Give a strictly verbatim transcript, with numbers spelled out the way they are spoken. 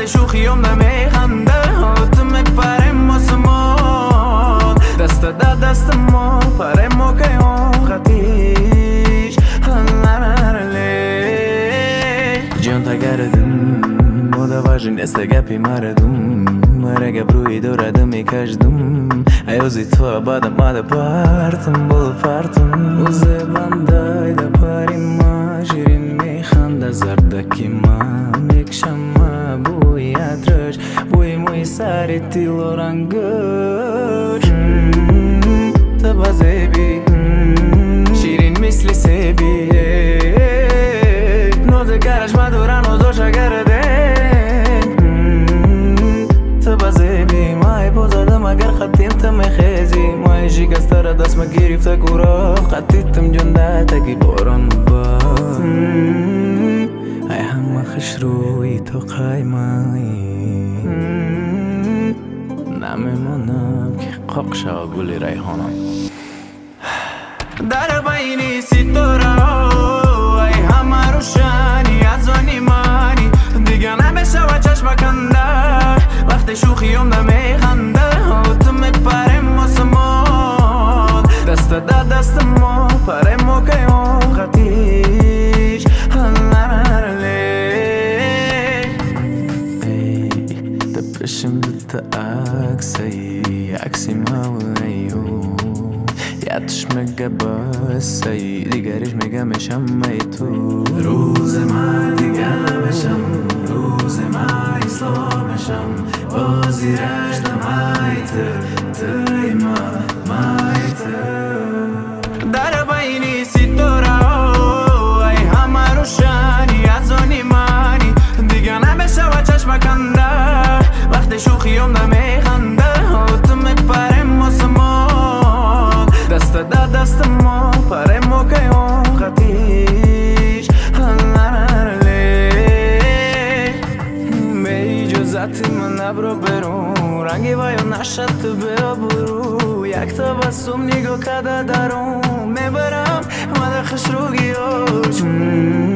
وقت شوخیم نمیخنده تو میپریم آسمان دست دا دست ما پریم و که اون خطیش جان تا گردم moda važin jeste gapi maradum Marega bruji doradum i každum A jozi tvoja bada mada partum bol partum Uze bandaj da parima Žirin mi khanda zardaki ma Mek shama buji adrash Buji muj sari tilo rangăr Taba zebi Žirin misli sebi Noze garash madura nozo shagarde اگر خطیم تم خیزی مای شکسته دست ما گرفته کورا خطیتم جنده تکی باران با ای همه خش روی تو قایمایی نمیمونم که قاق شا گلی ریحانم در بینی ستاره ای همه روشنی از آنی مانی دیگه نمیشه و چشم کنده وقتی شوخیم نمیخنده تو میپریم آسمان دست دا دست ما پریم و که اون خطیش ای ده پیشم دوتا عکسی عکسی ما و ایو یادش میگه بسی دیگریش میگه میشم ای تو روز ما دیگه نمیشم روز ما اسلامشم بازی رشت مایت توی ما مایت در بینی ستاره ای همه روشنی از آنی مانی دیگه نمیشه و چشم کنده وقتی شوخیم نمیخنده تو میپریم آسمان دست دا دست ما پریم و که اون خطیش ذاتی من نبرو برون رنگی وایو نشد تو بیا برو یک تبسم نگاه کده درون میبرم مده خوش رو گیاش